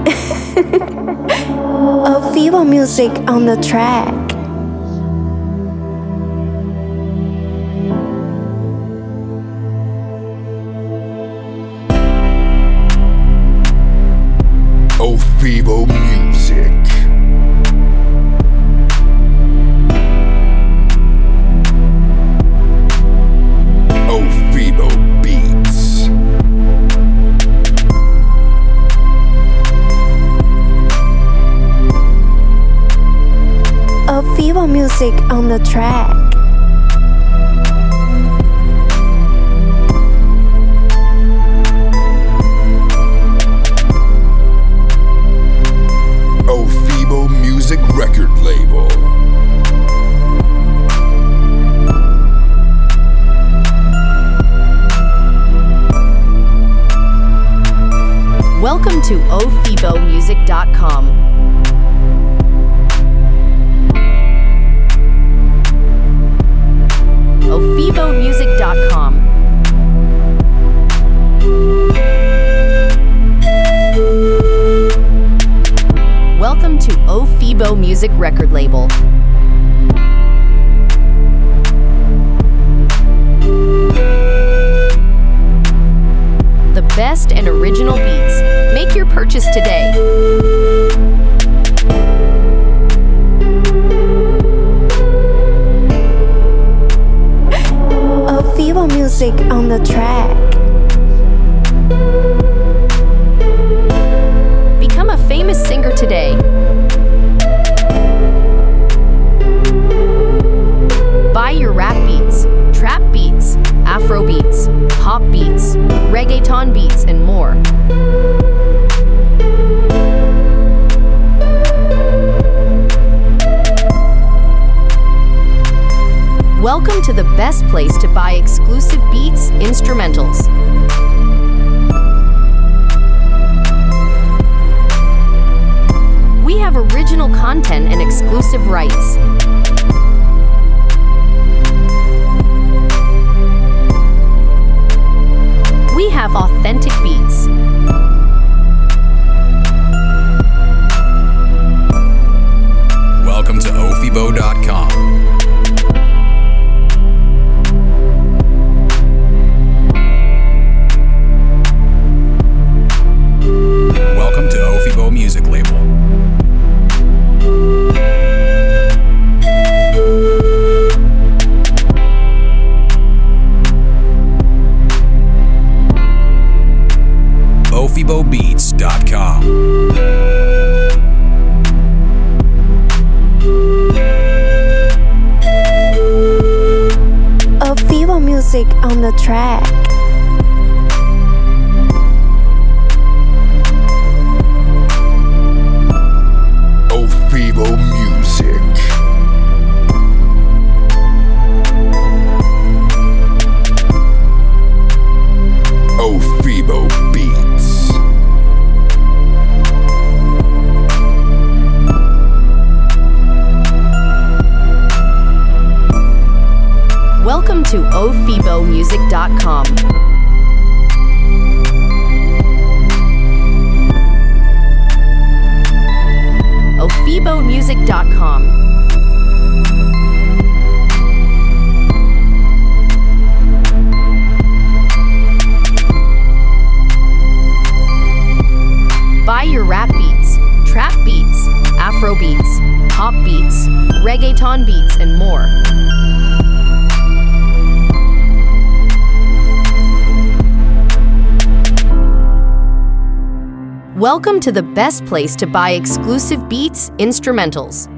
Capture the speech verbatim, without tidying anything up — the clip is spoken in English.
Vivo music on the track. Oh, Vivo music. Oh, Vivo beats. Oh, Vivo music on the track. Oh, Vivo music record label. Welcome to O Fibo Music dot com. O Fibo Music dot com. Welcome to O Fibo Music record label. The best and original beats. Make your purchase today. Oh, Vivo music on the track. Become a famous singer today. Buy your rap beats, trap beats, afro beats, pop beats, reggaeton beats, and more. Welcome to the best place to buy exclusive beats, instrumentals. We have original content and exclusive rights. We have authentic beats. Welcome to O Fibo dot com. Welcome to O Fibo Music label. O Fibo Beats dot com. Oh, Vivo music on the track. Oh, Vivo music. Oh, Vivo beats. Welcome to O Fibo Music dot com. O Fibo Music dot com. Buy your rap beats, trap beats, afro beats, pop beats, reggaeton beats, and more. Welcome to the best place to buy exclusive beats, instrumentals.